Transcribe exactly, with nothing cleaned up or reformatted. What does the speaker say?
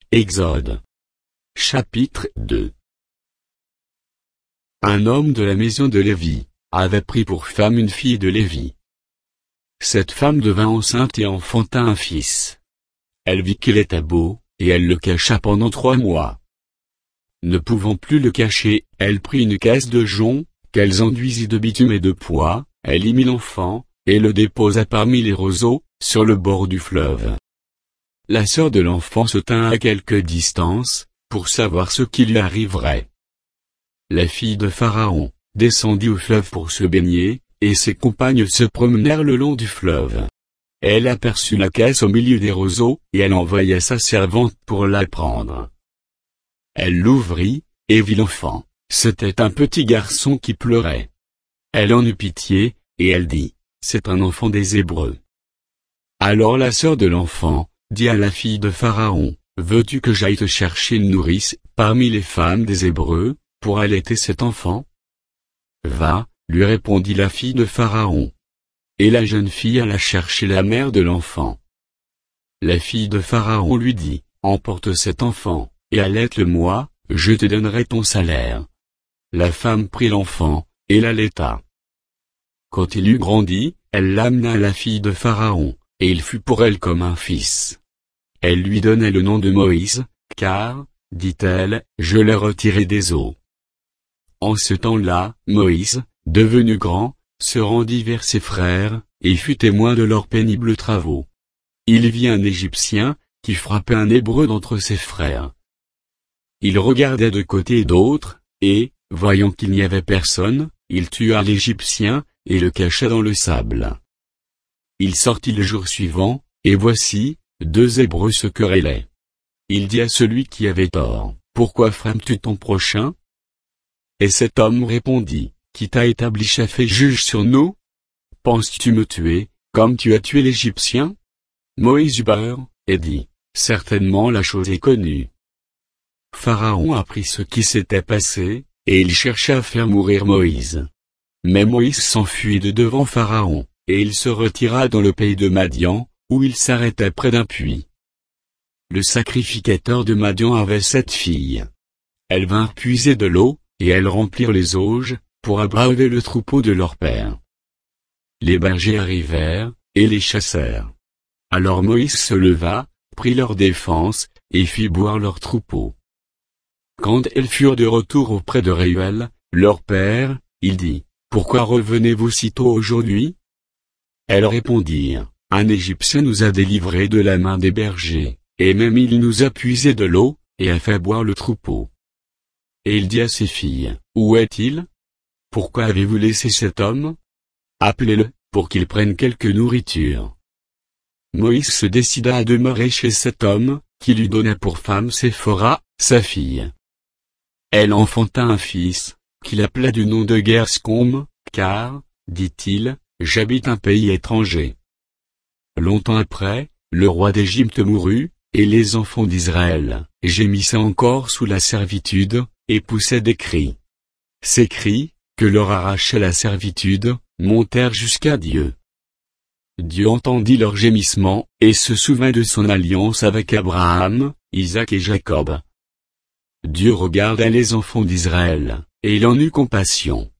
Exode. Chapitre deux. Un homme de la maison de Lévi avait pris pour femme une fille de Lévi. Cette femme devint enceinte et enfanta un fils. Elle vit qu'il était beau, et elle le cacha pendant trois mois. Ne pouvant plus le cacher, elle prit une caisse de jonc, qu'elle enduisit de bitume et de poix, elle y mit l'enfant, et le déposa parmi les roseaux, sur le bord du fleuve. La sœur de l'enfant se tint à quelque distance, pour savoir ce qui lui arriverait. La fille de Pharaon descendit au fleuve pour se baigner, et ses compagnes se promenèrent le long du fleuve. Elle aperçut la caisse au milieu des roseaux, et elle envoya sa servante pour la prendre. Elle l'ouvrit, et vit l'enfant. C'était un petit garçon qui pleurait. Elle en eut pitié, et elle dit, « C'est un enfant des Hébreux. » Alors la sœur de l'enfant dit à la fille de Pharaon, « Veux-tu que j'aille te chercher une nourrice, parmi les femmes des Hébreux, pour allaiter cet enfant ?» « Va, » lui répondit la fille de Pharaon. Et la jeune fille alla chercher la mère de l'enfant. La fille de Pharaon lui dit, « Emporte cet enfant, et allaite-le-moi, je te donnerai ton salaire. » La femme prit l'enfant, et l'allaita. Quand il eut grandi, elle l'amena à la fille de Pharaon, et il fut pour elle comme un fils. Elle lui donnait le nom de Moïse, car, dit-elle, je l'ai retiré des eaux. En ce temps-là, Moïse, devenu grand, se rendit vers ses frères, et fut témoin de leurs pénibles travaux. Il vit un Égyptien, qui frappait un Hébreu d'entre ses frères. Il regardait de côté et d'autre, et, voyant qu'il n'y avait personne, il tua l'Égyptien, et le cacha dans le sable. Il sortit le jour suivant, et voici, deux Hébreux se querellaient. Il dit à celui qui avait tort, « Pourquoi frappes-tu ton prochain ?» Et cet homme répondit, « Qui t'a établi chef et juge sur nous? Penses-tu me tuer, comme tu as tué l'Égyptien ?» Moïse eut peur, et dit, « Certainement la chose est connue. » Pharaon apprit ce qui s'était passé, et il chercha à faire mourir Moïse. Mais Moïse s'enfuit de devant Pharaon, et il se retira dans le pays de Madian, où il s'arrêta près d'un puits. Le sacrificateur de Madian avait sept filles. Elles vinrent puiser de l'eau, et elles remplirent les auges, pour abreuver le troupeau de leur père. Les bergers arrivèrent, et les chassèrent. Alors Moïse se leva, prit leur défense, et fit boire leur troupeau. Quand elles furent de retour auprès de Réuel, leur père, il dit, « Pourquoi revenez-vous si tôt aujourd'hui ?» Elles répondirent, « Un Égyptien nous a délivrés de la main des bergers, et même il nous a puisé de l'eau, et a fait boire le troupeau. » Et il dit à ses filles, « Où est-il? Pourquoi avez-vous laissé cet homme? Appelez-le, pour qu'il prenne quelque nourriture. » Moïse se décida à demeurer chez cet homme, qui lui donna pour femme Séphora, sa fille. Elle enfanta un fils, qu'il appela du nom de Gerscom, car, dit-il, j'habite un pays étranger. Longtemps après, le roi d'Égypte mourut, et les enfants d'Israël gémissaient encore sous la servitude, et poussaient des cris. Ces cris, que leur arrachait la servitude, montèrent jusqu'à Dieu. Dieu entendit leurs gémissements, et se souvint de son alliance avec Abraham, Isaac et Jacob. Dieu regarda les enfants d'Israël, et il en eut compassion.